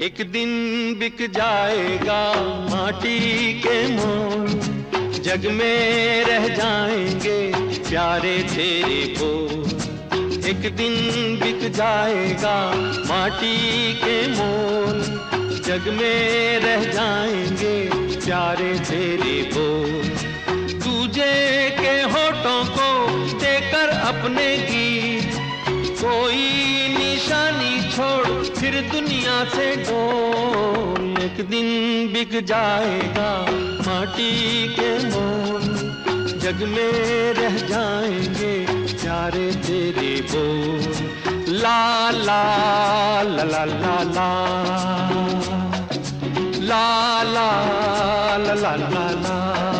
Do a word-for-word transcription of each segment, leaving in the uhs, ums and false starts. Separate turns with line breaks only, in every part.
एक दिन बिक जाएगा माटी के मोल, जग में रह जाएंगे प्यारे तेरे बोल। एक दिन बिक जाएगा माटी के मोल, जग में रह जाएंगे प्यारे तेरे बोल। तुझे के होठों को देकर अपने गीत, कोई निशानी छोड़ फिर दुनिया से डोल। एक दिन बिक जाएगा माटी के मोल, जग में रह जाएंगे प्यारे तेरे बोल। ला ला ला ला ला ला ला ला ला ला ला ला।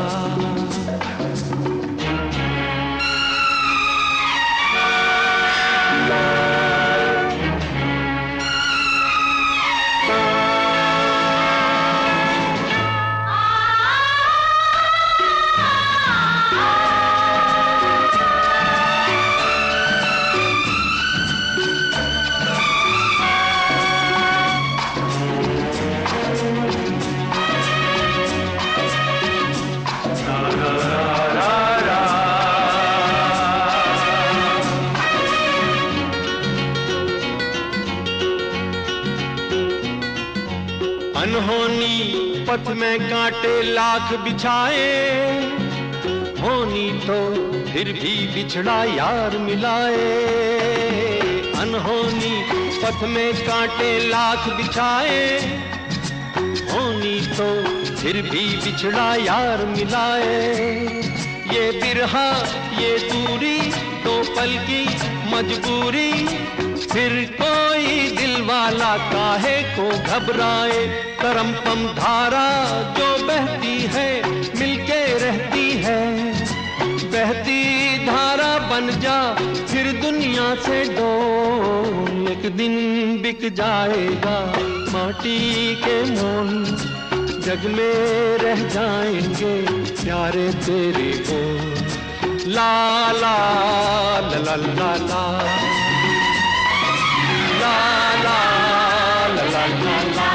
अनहोनी पथ में कांटे लाख बिछाए, होनी तो फिर भी बिछड़ा यार मिलाए। अनहोनी पथ में कांटे लाख बिछाए, होनी तो फिर भी बिछड़ा यार मिलाए। ये बिरहा ये दूरी दो पल की मजबूरी, फिर कोई दिल वाला काहे को घबराए। करम पम धारा जो बहती है मिलके रहती है, बहती धारा बन जा फिर दुनिया से डोल। एक दिन बिक जाएगा माटी के मोल, जग में रह जाएंगे प्यारे तेरे बोल। ला ला ला ला ला ला ला ला ला ला ला ला।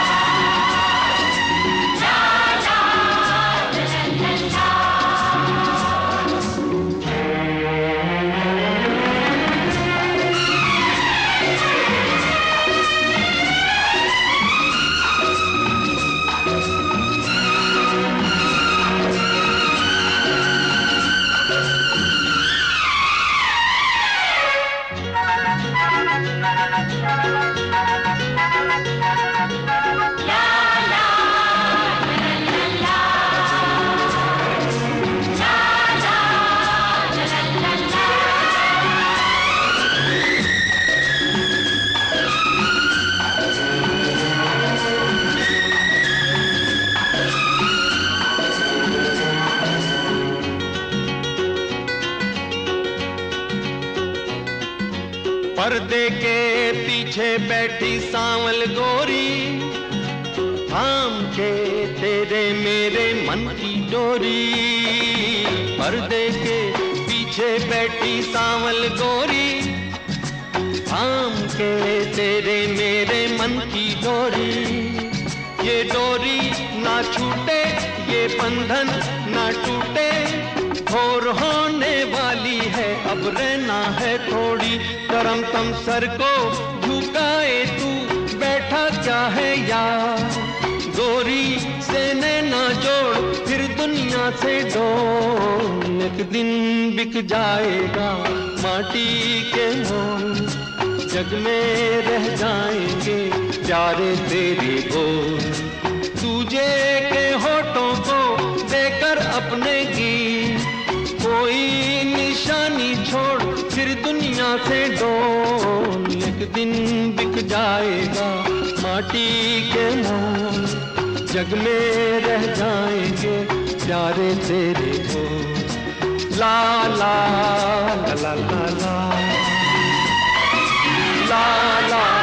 पर्दे के पीछे बैठी सांवल गोरी, थाम के तेरे मेरे मन की डोरी। पर्दे के पीछे बैठी सांवल गोरी, थाम के तेरे मेरे मन की डोरी। ये डोरी ना छूटे ये बंधन ना टूटे, भोर होने वाली है अब रहना है थोड़ी। करम तम सर को झुकाए तू बैठा क्या है यार, गोरी से नैना जोड़ फिर दुनिया से डोल। एक दिन बिक जाएगा माटी के मोल, जग में रह जाएंगे प्यारे तेरे बोल। तुझे के होठों को देकर अपने गीत, कोई निशानी छोड़ फिर दुनिया से डोल। एक दिन बिक जाएगा माटी के मोल, जग में रह जाएंगे प्यारे तेरे बोल। ला ला ला ला ला ला ला ला।